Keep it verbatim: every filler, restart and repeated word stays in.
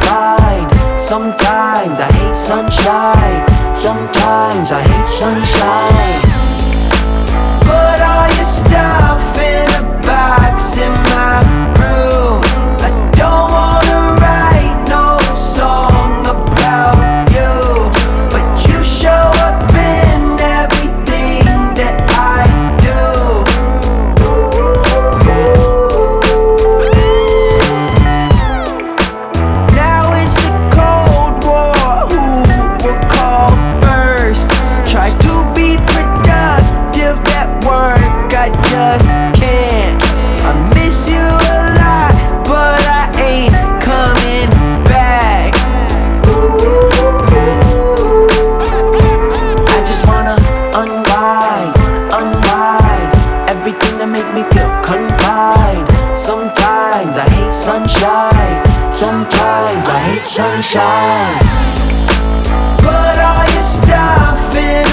confide. Sometimes I hate sunshine, sometimes I hate sunshine. Put all your stuff in a box in my room. I don't wanna write no song about you, but you show up in everything that I do. Now it's a cold war, who will call first? Try to be productive at work, I just can't. I miss you a lot, but I ain't coming back. I just wanna unwind, unwind everything that makes me feel confined. Sometimes I hate sunshine, sometimes I hate sunshine. Put all your stuff in